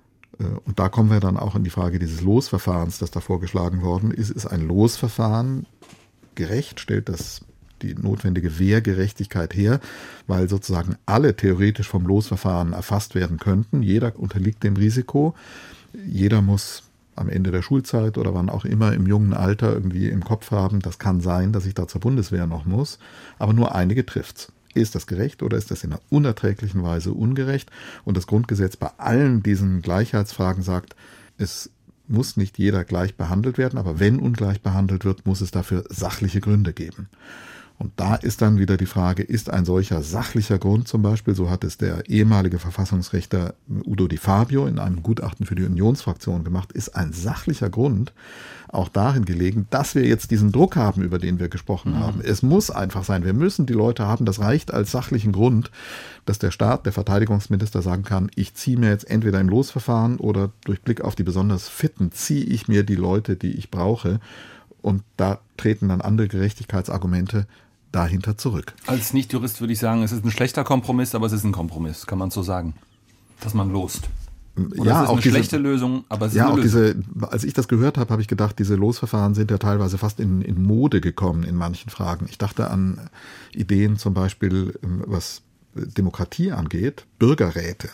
Und da kommen wir dann auch in die Frage dieses Losverfahrens, das da vorgeschlagen worden ist. Ist ein Losverfahren gerecht? Stellt das die notwendige Wehrgerechtigkeit her, weil sozusagen alle theoretisch vom Losverfahren erfasst werden könnten. Jeder unterliegt dem Risiko. Jeder muss am Ende der Schulzeit oder wann auch immer im jungen Alter irgendwie im Kopf haben, das kann sein, dass ich da zur Bundeswehr noch muss, aber nur einige trifft's. Ist das gerecht oder ist das in einer unerträglichen Weise ungerecht? Und das Grundgesetz bei allen diesen Gleichheitsfragen sagt, es muss nicht jeder gleich behandelt werden, aber wenn ungleich behandelt wird, muss es dafür sachliche Gründe geben. Und da ist dann wieder die Frage, ist ein solcher sachlicher Grund zum Beispiel, so hat es der ehemalige Verfassungsrechter Udo Di Fabio in einem Gutachten für die Unionsfraktion gemacht, ist ein sachlicher Grund auch darin gelegen, dass wir jetzt diesen Druck haben, über den wir gesprochen mhm. haben. Es muss einfach sein, wir müssen die Leute haben, das reicht als sachlichen Grund, dass der Staat, der Verteidigungsminister sagen kann, ich ziehe mir jetzt entweder im Losverfahren oder durch Blick auf die besonders Fitten ziehe ich mir die Leute, die ich brauche. Und da treten dann andere Gerechtigkeitsargumente dahinter zurück. Als Nichtjurist würde ich sagen, es ist ein schlechter Kompromiss, aber es ist ein Kompromiss, kann man so sagen, dass man lost. Oder Ja, es ist auch eine diese, schlechte Lösung, aber es ist ja, eine auch Lösung. diese, als ich das gehört habe, habe ich gedacht, diese Losverfahren sind ja teilweise fast in, in Mode gekommen in manchen Fragen. Ich dachte an Ideen zum Beispiel, was Demokratie angeht, Bürgerräte,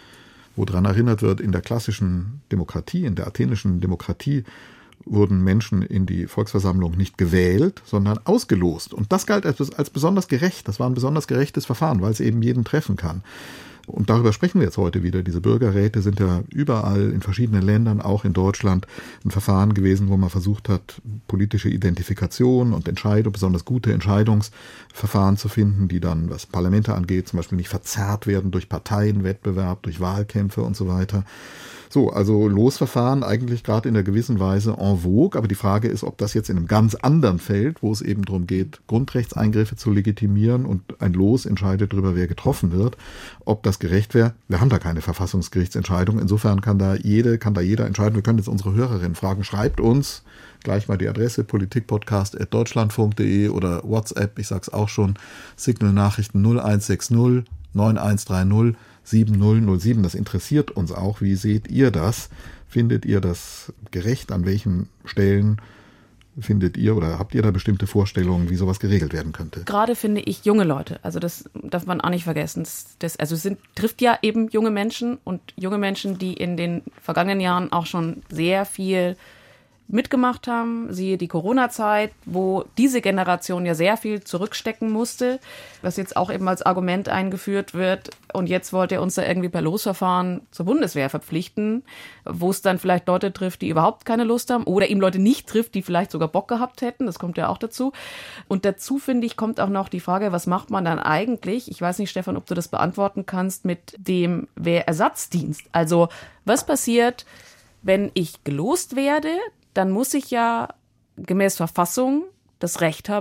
wo daran erinnert wird, in der klassischen Demokratie, in der athenischen Demokratie, wurden Menschen in die Volksversammlung nicht gewählt, sondern ausgelost. Und das galt als, als besonders gerecht. Das war ein besonders gerechtes Verfahren, weil es eben jeden treffen kann. Und darüber sprechen wir jetzt heute wieder. Diese Bürgerräte sind ja überall in verschiedenen Ländern, auch in Deutschland, ein Verfahren gewesen, wo man versucht hat, politische Identifikation und Entscheidung, besonders gute Entscheidungsverfahren zu finden, die dann, was Parlamente angeht, zum Beispiel nicht verzerrt werden durch Parteienwettbewerb, durch Wahlkämpfe und so weiter. So, also Losverfahren eigentlich gerade in einer gewissen Weise en vogue, aber die Frage ist, ob das jetzt in einem ganz anderen Feld, wo es eben darum geht, Grundrechtseingriffe zu legitimieren und ein Los entscheidet darüber, wer getroffen wird, ob das gerecht wäre. Wir haben da keine Verfassungsgerichtsentscheidung, insofern kann da jede, kann da jeder entscheiden. Wir können jetzt unsere Hörerinnen fragen, schreibt uns gleich mal die Adresse politikpodcast at deutschlandfunk punkt de oder WhatsApp, ich sag's auch schon, Signal-Nachrichten null eins sechs null neun eins drei null sieben null null sieben. Das interessiert uns auch. Wie seht ihr das? Findet ihr das gerecht? An welchen Stellen findet ihr oder habt ihr da bestimmte Vorstellungen, wie sowas geregelt werden könnte? Gerade finde ich junge Leute, also das darf man auch nicht vergessen. Das, das, also es sind, trifft ja eben junge Menschen und junge Menschen, die in den vergangenen Jahren auch schon sehr viel mitgemacht haben, siehe die Corona-Zeit, wo diese Generation ja sehr viel zurückstecken musste, was jetzt auch eben als Argument eingeführt wird. Und jetzt wollte er uns da irgendwie per Losverfahren zur Bundeswehr verpflichten, wo es dann vielleicht Leute trifft, die überhaupt keine Lust haben oder eben Leute nicht trifft, die vielleicht sogar Bock gehabt hätten. Das kommt ja auch dazu. Und dazu, finde ich, kommt auch noch die Frage, was macht man dann eigentlich? Ich weiß nicht, Stefan, ob du das beantworten kannst mit dem Wehrersatzdienst. Also was passiert, wenn ich gelost werde? Dann muss ich ja gemäß Verfassung das Recht haben,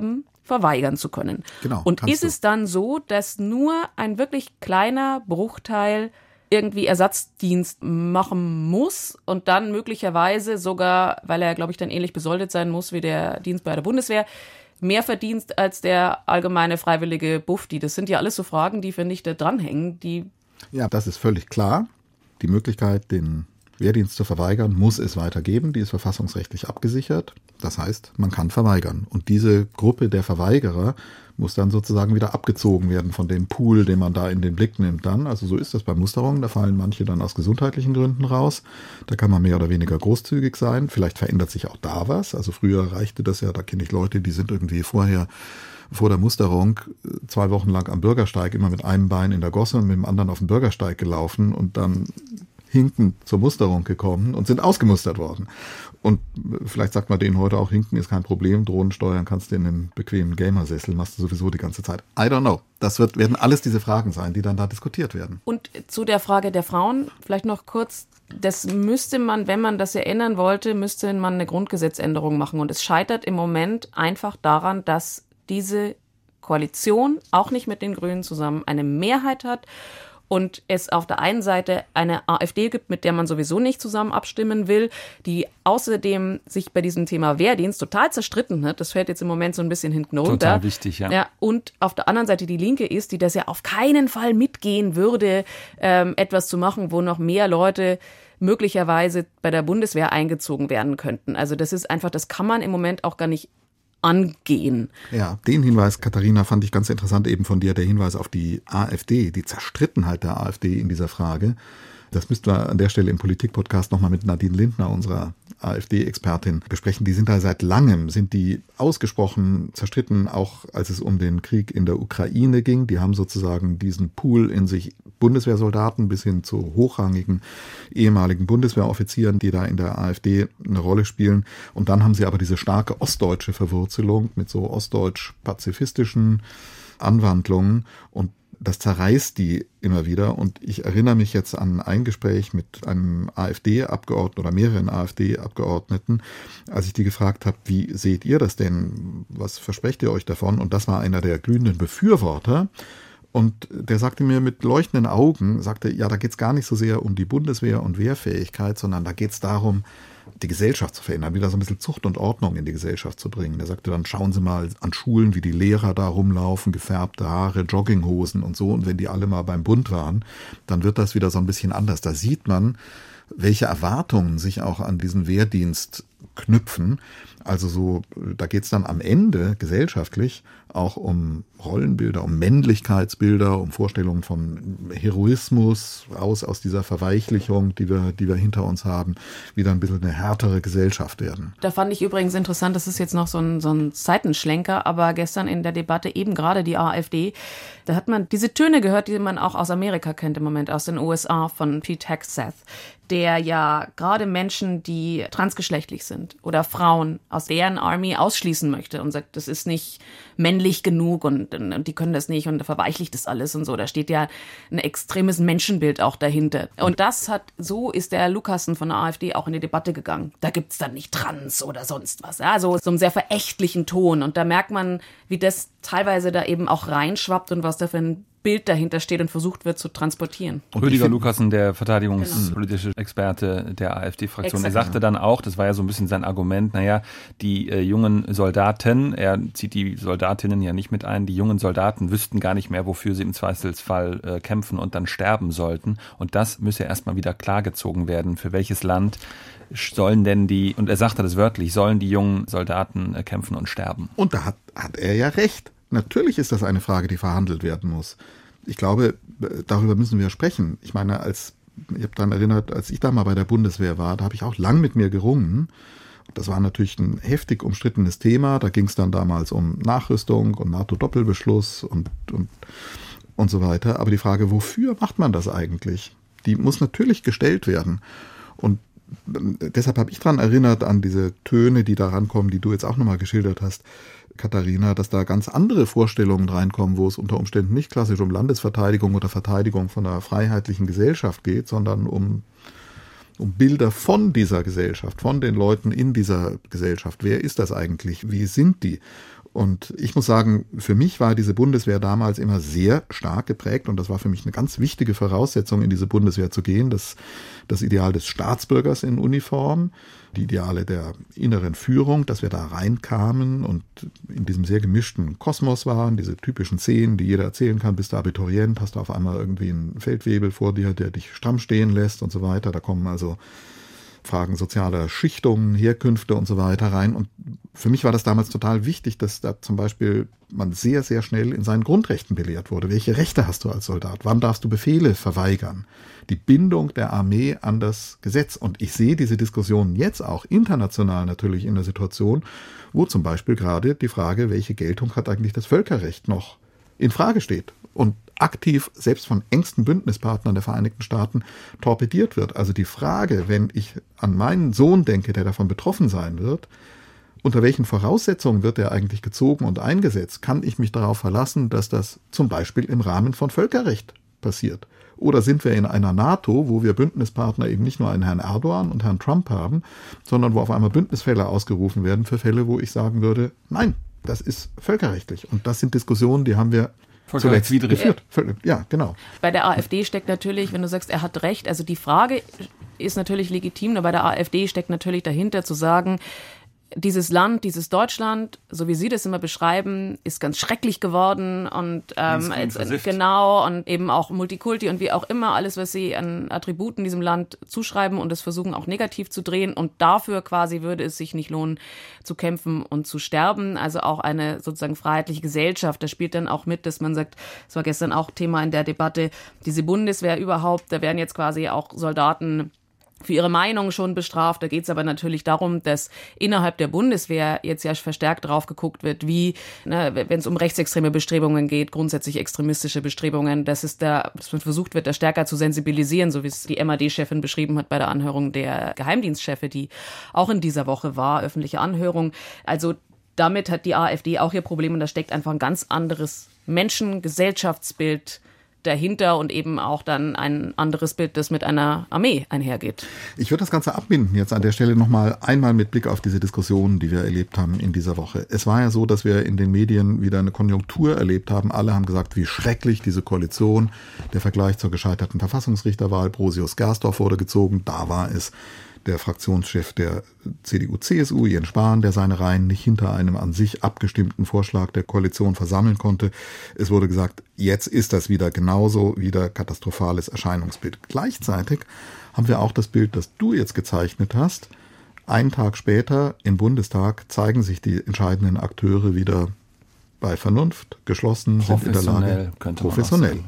verweigern zu können. Genau, und ist du. es dann so, dass nur ein wirklich kleiner Bruchteil irgendwie Ersatzdienst machen muss und dann möglicherweise sogar, weil er, glaube ich, dann ähnlich besoldet sein muss wie der Dienst bei der Bundeswehr, mehr verdient als der allgemeine freiwillige Bufdi? Das sind ja alles so Fragen, die, finde ich, da dranhängen. Die ja, das ist völlig klar. Die Möglichkeit, den Wehrdienst zu verweigern, muss es weitergeben. Die ist verfassungsrechtlich abgesichert. Das heißt, man kann verweigern. Und diese Gruppe der Verweigerer muss dann sozusagen wieder abgezogen werden von dem Pool, den man da in den Blick nimmt dann. Also so ist das bei Musterungen. Da fallen manche dann aus gesundheitlichen Gründen raus. Da kann man mehr oder weniger großzügig sein. Vielleicht verändert sich auch da was. Also früher reichte das ja, da kenne ich Leute, die sind irgendwie vorher vor der Musterung zwei Wochen lang am Bürgersteig immer mit einem Bein in der Gosse und mit dem anderen auf dem Bürgersteig gelaufen und dann hinkend zur Musterung gekommen und sind ausgemustert worden. Und vielleicht sagt man denen heute auch, hinken ist kein Problem, Drohnen steuern kannst du in einem bequemen Gamersessel, machst du sowieso die ganze Zeit. I don't know. Das wird, werden alles diese Fragen sein, die dann da diskutiert werden. Und zu der Frage der Frauen vielleicht noch kurz, das müsste man, wenn man das ja ändern wollte, müsste man eine Grundgesetzänderung machen. Und es scheitert im Moment einfach daran, dass diese Koalition auch nicht mit den Grünen zusammen eine Mehrheit hat und es auf der einen Seite eine AfD gibt, mit der man sowieso nicht zusammen abstimmen will, die außerdem sich bei diesem Thema Wehrdienst total zerstritten hat. Das fällt jetzt im Moment so ein bisschen hinten runter. Total wichtig, ja. ja. Und auf der anderen Seite die Linke ist, die das ja auf keinen Fall mitgehen würde, ähm, etwas zu machen, wo noch mehr Leute möglicherweise bei der Bundeswehr eingezogen werden könnten. Also das ist einfach, das kann man im Moment auch gar nicht angehen. Ja, den Hinweis, Katharina, fand ich ganz interessant eben von dir, der Hinweis auf die AfD, die Zerstrittenheit der AfD in dieser Frage. Das müssten wir an der Stelle im Politik-Podcast nochmal mit Nadine Lindner, unserer AfD-Expertin, besprechen. Die sind da seit langem, sind die ausgesprochen zerstritten, auch als es um den Krieg in der Ukraine ging. Die haben sozusagen diesen Pool in sich Bundeswehrsoldaten bis hin zu hochrangigen ehemaligen Bundeswehroffizieren, die da in der AfD eine Rolle spielen. Und dann haben sie aber diese starke ostdeutsche Verwurzelung mit so ostdeutsch-pazifistischen Anwandlungen und das zerreißt die immer wieder. Und ich erinnere mich jetzt an ein Gespräch mit einem AfD-Abgeordneten oder mehreren AfD-Abgeordneten, als ich die gefragt habe, wie seht ihr das denn? Was versprecht ihr euch davon? Und das war einer der glühenden Befürworter. Und der sagte mir mit leuchtenden Augen, sagte, ja, da geht es gar nicht so sehr um die Bundeswehr und Wehrfähigkeit, sondern da geht es darum, die Gesellschaft zu verändern, wieder so ein bisschen Zucht und Ordnung in die Gesellschaft zu bringen. Er sagte dann, schauen Sie mal an Schulen, wie die Lehrer da rumlaufen, gefärbte Haare, Jogginghosen und so. Und wenn die alle mal beim Bund waren, dann wird das wieder so ein bisschen anders. Da sieht man, welche Erwartungen sich auch an diesen Wehrdienst knüpfen. Also so, da geht es dann am Ende gesellschaftlich auch um Rollenbilder, um Männlichkeitsbilder, um Vorstellungen von Heroismus, raus aus dieser Verweichlichung, die wir, die wir hinter uns haben, wieder ein bisschen eine härtere Gesellschaft werden. Da fand ich übrigens interessant, das ist jetzt noch so ein, so ein Seitenschlenker, aber gestern in der Debatte eben gerade die AfD, da hat man diese Töne gehört, die man auch aus Amerika kennt im Moment, aus den U S A von Pete Hegseth, der ja gerade Menschen, die transgeschlechtlich sind oder Frauen aus deren Army ausschließen möchte und sagt, das ist nicht männlich genug und, und die können das nicht und verweichlicht das alles und so. Da steht ja ein extremes Menschenbild auch dahinter. Und das hat, so ist der Lukassen von der AfD auch in die Debatte gegangen. Da gibt's dann nicht Trans oder sonst was. Ja, so, so einen sehr verächtlichen Ton. Und da merkt man, wie das teilweise da eben auch reinschwappt und was da für ein Bild dahinter steht und versucht wird zu transportieren. Und Rüdiger Lukassen, der verteidigungspolitische Experte der AfD-Fraktion, er sagte dann auch, das war ja so ein bisschen sein Argument, naja, die äh, jungen Soldaten, er zieht die Soldatinnen ja nicht mit ein, die jungen Soldaten wüssten gar nicht mehr, wofür sie im Zweifelsfall äh, kämpfen und dann sterben sollten. Und das müsse erstmal wieder klargezogen werden. Für welches Land sollen denn die, und er sagte das wörtlich, sollen die jungen Soldaten äh, kämpfen und sterben? Und da hat, hat er ja recht. Natürlich ist das eine Frage, die verhandelt werden muss. Ich glaube, darüber müssen wir sprechen. Ich meine, als ich habe daran erinnert, als ich da mal bei der Bundeswehr war, da habe ich auch lang mit mir gerungen. Das war natürlich ein heftig umstrittenes Thema. Da ging es dann damals um Nachrüstung und NATO-Doppelbeschluss und, und, und so weiter. Aber die Frage, wofür macht man das eigentlich? Die muss natürlich gestellt werden. Und deshalb habe ich daran erinnert, an diese Töne, die da rankommen, die du jetzt auch nochmal geschildert hast, Katharina, dass da ganz andere Vorstellungen reinkommen, wo es unter Umständen nicht klassisch um Landesverteidigung oder Verteidigung von einer freiheitlichen Gesellschaft geht, sondern um, um Bilder von dieser Gesellschaft, von den Leuten in dieser Gesellschaft. Wer ist das eigentlich? Wie sind die? Und ich muss sagen, für mich war diese Bundeswehr damals immer sehr stark geprägt und das war für mich eine ganz wichtige Voraussetzung, in diese Bundeswehr zu gehen. Das, das Ideal des Staatsbürgers in Uniform, die Ideale der inneren Führung, dass wir da reinkamen und in diesem sehr gemischten Kosmos waren, diese typischen Szenen, die jeder erzählen kann, bist du Abiturient, hast du auf einmal irgendwie einen Feldwebel vor dir, der dich stramm stehen lässt und so weiter. Da kommen also Fragen sozialer Schichtungen, Herkünfte und so weiter rein. Und für mich war das damals total wichtig, dass da zum Beispiel man sehr, sehr schnell in seinen Grundrechten belehrt wurde. Welche Rechte hast du als Soldat? Wann darfst du Befehle verweigern? Die Bindung der Armee an das Gesetz. Und ich sehe diese Diskussionen jetzt auch international natürlich in der Situation, wo zum Beispiel gerade die Frage, welche Geltung hat eigentlich das Völkerrecht noch, in Frage steht. Und aktiv, selbst von engsten Bündnispartnern der Vereinigten Staaten, torpediert wird. Also die Frage, wenn ich an meinen Sohn denke, der davon betroffen sein wird, unter welchen Voraussetzungen wird er eigentlich gezogen und eingesetzt? Kann ich mich darauf verlassen, dass das zum Beispiel im Rahmen von Völkerrecht passiert? Oder sind wir in einer NATO, wo wir Bündnispartner eben nicht nur einen Herrn Erdogan und Herrn Trump haben, sondern wo auf einmal Bündnisfälle ausgerufen werden für Fälle, wo ich sagen würde, nein, das ist völkerrechtlich. Und das sind Diskussionen, die haben wir zuletzt geführt. Ja, genau. Bei der AfD steckt natürlich, wenn du sagst, er hat recht, also die Frage ist natürlich legitim, nur bei der AfD steckt natürlich dahinter zu sagen, dieses Land, dieses Deutschland, so wie Sie das immer beschreiben, ist ganz schrecklich geworden und ähm, jetzt, genau und eben auch Multikulti und wie auch immer alles, was Sie an Attributen diesem Land zuschreiben und das versuchen auch negativ zu drehen und dafür quasi würde es sich nicht lohnen zu kämpfen und zu sterben, also auch eine sozusagen freiheitliche Gesellschaft, da spielt dann auch mit, dass man sagt, das war gestern auch Thema in der Debatte, diese Bundeswehr überhaupt, da werden jetzt quasi auch Soldaten für ihre Meinung schon bestraft. Da geht es aber natürlich darum, dass innerhalb der Bundeswehr jetzt ja verstärkt drauf geguckt wird, wie, ne, wenn es um rechtsextreme Bestrebungen geht, grundsätzlich extremistische Bestrebungen, dass es da, dass man versucht wird, da stärker zu sensibilisieren, so wie es die M A D-Chefin beschrieben hat bei der Anhörung der Geheimdienstchefe, die auch in dieser Woche war, öffentliche Anhörung. Also damit hat die AfD auch ihr Problem und da steckt einfach ein ganz anderes Menschen-, Gesellschaftsbild dahinter und eben auch dann ein anderes Bild, das mit einer Armee einhergeht. Ich würde das Ganze abbinden jetzt an der Stelle nochmal einmal mit Blick auf diese Diskussionen, die wir erlebt haben in dieser Woche. Es war ja so, dass wir in den Medien wieder eine Konjunktur erlebt haben. Alle haben gesagt, wie schrecklich diese Koalition. Der Vergleich zur gescheiterten Verfassungsrichterwahl. Brosius Gersdorf wurde gezogen. Da war es der Fraktionschef der C D U C S U, Jens Spahn, der seine Reihen nicht hinter einem an sich abgestimmten Vorschlag der Koalition versammeln konnte. Es wurde gesagt, jetzt ist das wieder genauso, wieder katastrophales Erscheinungsbild. Gleichzeitig haben wir auch das Bild, das du jetzt gezeichnet hast. Einen Tag später im Bundestag zeigen sich die entscheidenden Akteure wieder bei Vernunft, geschlossen, sind in der Lage, professionell.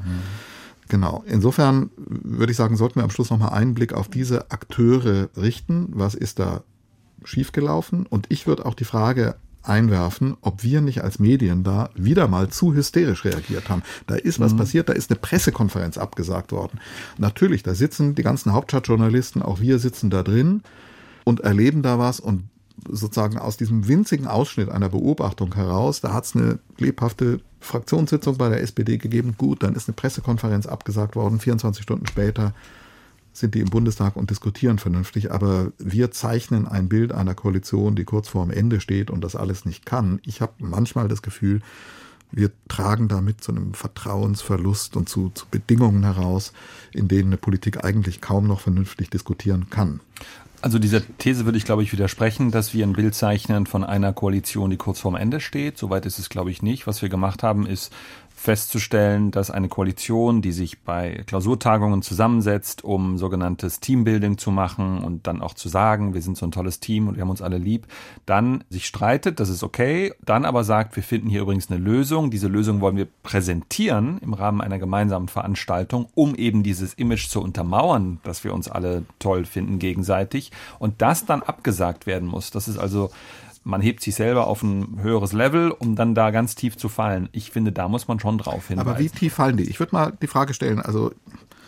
Genau. Insofern würde ich sagen, sollten wir am Schluss nochmal einen Blick auf diese Akteure richten. Was ist da schiefgelaufen? Und ich würde auch die Frage einwerfen, ob wir nicht als Medien da wieder mal zu hysterisch reagiert haben. Da ist was mhm. passiert, da ist eine Pressekonferenz abgesagt worden. Natürlich, da sitzen die ganzen Hauptstadtjournalisten, auch wir sitzen da drin und erleben da was und sozusagen aus diesem winzigen Ausschnitt einer Beobachtung heraus, da hat es eine lebhafte Fraktionssitzung bei der S P D gegeben. Gut, dann ist eine Pressekonferenz abgesagt worden. vierundzwanzig Stunden später sind die im Bundestag und diskutieren vernünftig. Aber wir zeichnen ein Bild einer Koalition, die kurz vorm Ende steht und das alles nicht kann. Ich habe manchmal das Gefühl, wir tragen damit zu einem Vertrauensverlust und zu, zu Bedingungen heraus, in denen eine Politik eigentlich kaum noch vernünftig diskutieren kann. Also dieser These würde ich, glaube ich, widersprechen, dass wir ein Bild zeichnen von einer Koalition, die kurz vorm Ende steht. Soweit ist es, glaube ich, nicht. Was wir gemacht haben, ist festzustellen, dass eine Koalition, die sich bei Klausurtagungen zusammensetzt, um sogenanntes Teambuilding zu machen und dann auch zu sagen, wir sind so ein tolles Team und wir haben uns alle lieb, dann sich streitet, das ist okay, dann aber sagt, wir finden hier übrigens eine Lösung. Diese Lösung wollen wir präsentieren im Rahmen einer gemeinsamen Veranstaltung, um eben dieses Image zu untermauern, dass wir uns alle toll finden gegenseitig und das dann abgesagt werden muss. Das ist also, man hebt sich selber auf ein höheres Level, um dann da ganz tief zu fallen. Ich finde, da muss man schon drauf hinweisen. Aber wie tief fallen die? Ich würde mal die Frage stellen, also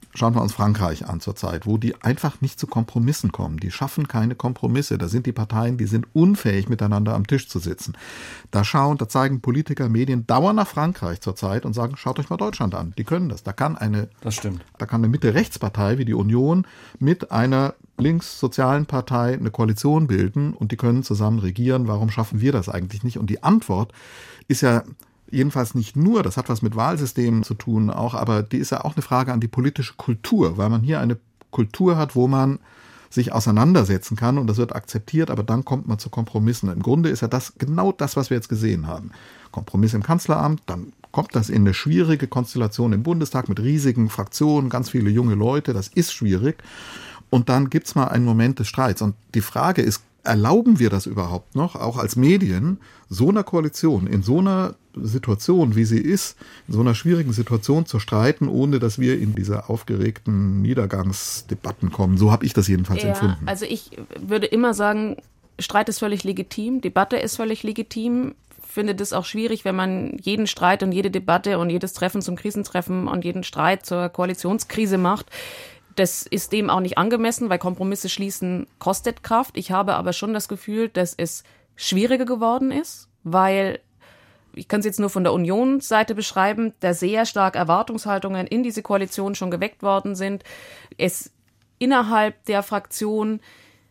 schauen wir uns Frankreich an zurzeit, wo die einfach nicht zu Kompromissen kommen. Die schaffen keine Kompromisse. Da sind die Parteien, die sind unfähig, miteinander am Tisch zu sitzen. Da schauen, da zeigen Politiker, Medien dauernd nach Frankreich zurzeit und sagen, schaut euch mal Deutschland an. Die können das. Da kann eine, das stimmt. Da kann eine Mitte-Rechts-Partei wie die Union mit einer links-sozialen Partei eine Koalition bilden und die können zusammen regieren. Warum schaffen wir das eigentlich nicht? Und die Antwort ist ja jedenfalls nicht nur, das hat was mit Wahlsystemen zu tun auch, aber die ist ja auch eine Frage an die politische Kultur, weil man hier eine Kultur hat, wo man sich auseinandersetzen kann und das wird akzeptiert, aber dann kommt man zu Kompromissen. Im Grunde ist ja das genau das, was wir jetzt gesehen haben. Kompromiss im Kanzleramt, dann kommt das in eine schwierige Konstellation im Bundestag mit riesigen Fraktionen, ganz viele junge Leute, das ist schwierig. Und dann gibt's mal einen Moment des Streits. Und die Frage ist, erlauben wir das überhaupt noch, auch als Medien, so einer Koalition, in so einer Situation, wie sie ist, in so einer schwierigen Situation zu streiten, ohne dass wir in diese aufgeregten Niedergangsdebatten kommen? So habe ich das jedenfalls ja, empfunden. Also ich würde immer sagen, Streit ist völlig legitim, Debatte ist völlig legitim. Ich finde das auch schwierig, wenn man jeden Streit und jede Debatte und jedes Treffen zum Krisentreffen und jeden Streit zur Koalitionskrise macht. Das ist dem auch nicht angemessen, weil Kompromisse schließen kostet Kraft. Ich habe aber schon das Gefühl, dass es schwieriger geworden ist, weil, ich kann es jetzt nur von der Unionsseite beschreiben, da sehr stark Erwartungshaltungen in diese Koalition schon geweckt worden sind. Es innerhalb der Fraktion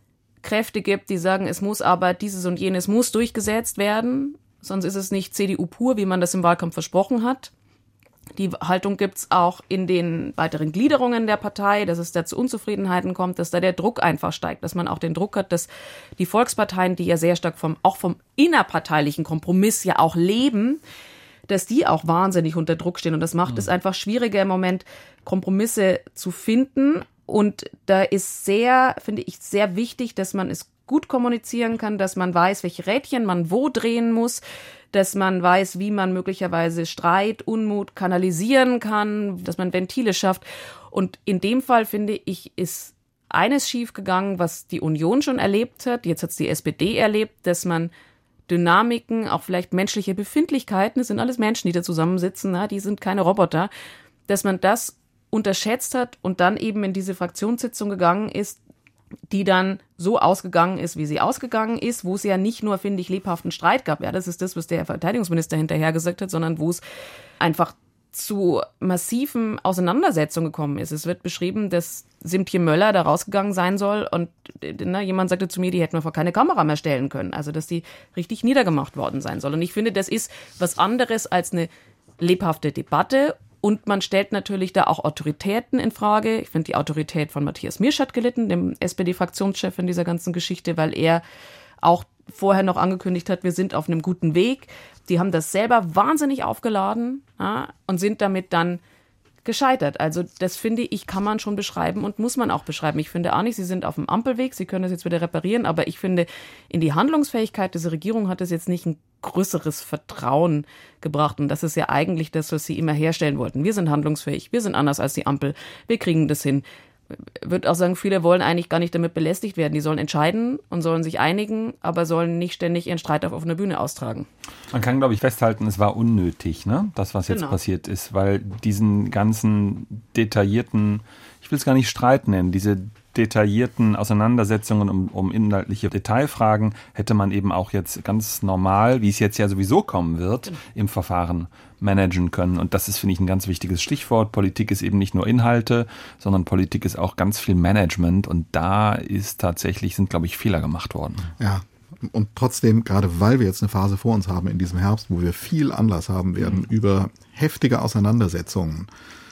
Kräfte gibt, die sagen, es muss aber dieses und jenes muss durchgesetzt werden, sonst ist es nicht C D U pur, wie man das im Wahlkampf versprochen hat. Die Haltung gibt's auch in den weiteren Gliederungen der Partei, dass es da zu Unzufriedenheiten kommt, dass da der Druck einfach steigt, dass man auch den Druck hat, dass die Volksparteien, die ja sehr stark vom, auch vom innerparteilichen Kompromiss ja auch leben, dass die auch wahnsinnig unter Druck stehen. Und das macht mhm. es einfach schwieriger im Moment, Kompromisse zu finden. Und da ist sehr, finde ich, sehr wichtig, dass man es gut kommunizieren kann, dass man weiß, welche Rädchen man wo drehen muss, dass man weiß, wie man möglicherweise Streit, Unmut kanalisieren kann, dass man Ventile schafft. Und in dem Fall, finde ich, ist eines schiefgegangen, was die Union schon erlebt hat. Jetzt hat es die S P D erlebt, dass man Dynamiken, auch vielleicht menschliche Befindlichkeiten, es sind alles Menschen, die da zusammensitzen, na, die sind keine Roboter, dass man das unterschätzt hat und dann eben in diese Fraktionssitzung gegangen ist, die dann so ausgegangen ist, wie sie ausgegangen ist, wo es ja nicht nur, finde ich, lebhaften Streit gab, ja, das ist das, was der Verteidigungsminister hinterher gesagt hat, sondern wo es einfach zu massiven Auseinandersetzungen gekommen ist. Es wird beschrieben, dass Simtje Möller da rausgegangen sein soll und na, jemand sagte zu mir, die hätten wir vor keine Kamera mehr stellen können, also dass die richtig niedergemacht worden sein soll. Und ich finde, das ist was anderes als eine lebhafte Debatte. Und man stellt natürlich da auch Autoritäten in Frage. Ich finde, die Autorität von Matthias Miersch hat gelitten, dem S P D-Fraktionschef in dieser ganzen Geschichte, weil er auch vorher noch angekündigt hat, wir sind auf einem guten Weg. Die haben das selber wahnsinnig aufgeladen, ja, und sind damit dann gescheitert. Also das, finde ich, kann man schon beschreiben und muss man auch beschreiben. Ich finde auch nicht, sie sind auf dem Ampelweg, sie können das jetzt wieder reparieren, aber ich finde, in die Handlungsfähigkeit dieser Regierung hat es jetzt nicht ein größeres Vertrauen gebracht. Und das ist ja eigentlich das, was sie immer herstellen wollten. Wir sind handlungsfähig, wir sind anders als die Ampel, wir kriegen das hin. Ich würde auch sagen, viele wollen eigentlich gar nicht damit belästigt werden. Die sollen entscheiden und sollen sich einigen, aber sollen nicht ständig ihren Streit auf offener Bühne austragen. Man kann, glaube ich, festhalten, es war unnötig, ne? Das, was jetzt genau passiert ist, weil diesen ganzen detaillierten, ich will es gar nicht Streit nennen, diese detaillierten Auseinandersetzungen um, um inhaltliche Detailfragen hätte man eben auch jetzt ganz normal, wie es jetzt ja sowieso kommen wird, genau, im Verfahren managen können. Und das ist, finde ich, ein ganz wichtiges Stichwort. Politik ist eben nicht nur Inhalte, sondern Politik ist auch ganz viel Management. Und da ist tatsächlich, sind, glaube ich, Fehler gemacht worden. Ja. Und trotzdem, gerade weil wir jetzt eine Phase vor uns haben in diesem Herbst, wo wir viel Anlass haben werden, mhm. über heftige Auseinandersetzungen,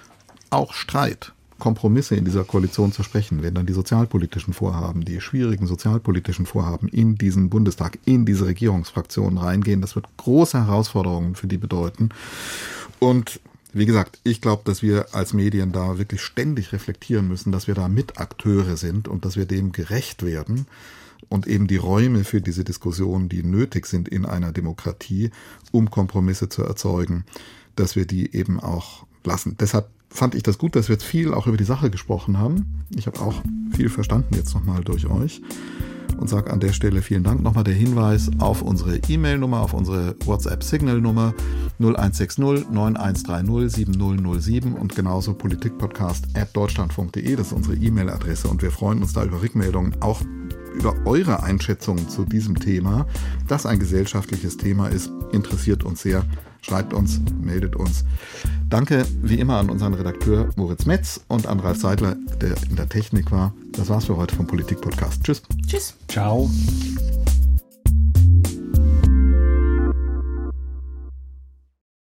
auch Streit, Kompromisse in dieser Koalition zu sprechen, wenn dann die sozialpolitischen Vorhaben, die schwierigen sozialpolitischen Vorhaben in diesen Bundestag, in diese Regierungsfraktionen reingehen, das wird große Herausforderungen für die bedeuten. Und wie gesagt, ich glaube, dass wir als Medien da wirklich ständig reflektieren müssen, dass wir da Mitakteure sind und dass wir dem gerecht werden und eben die Räume für diese Diskussionen, die nötig sind in einer Demokratie, um Kompromisse zu erzeugen, dass wir die eben auch lassen. Deshalb fand ich das gut, dass wir jetzt viel auch über die Sache gesprochen haben. Ich habe auch viel verstanden jetzt nochmal durch euch und sage an der Stelle vielen Dank. Nochmal der Hinweis auf unsere E-Mail-Nummer, auf unsere WhatsApp-Signal-Nummer. null eins sechs null neun eins drei null sieben null null sieben und genauso politikpodcast at deutschlandfunk punkt de. Das ist unsere E-Mail-Adresse und wir freuen uns da über Rückmeldungen, auch über eure Einschätzungen zu diesem Thema. Das ein gesellschaftliches Thema ist, interessiert uns sehr. Schreibt uns, meldet uns. Danke wie immer an unseren Redakteur Moritz Metz und an Ralf Seidler, der in der Technik war. Das war's für heute vom Politik-Podcast. Tschüss. Tschüss. Ciao.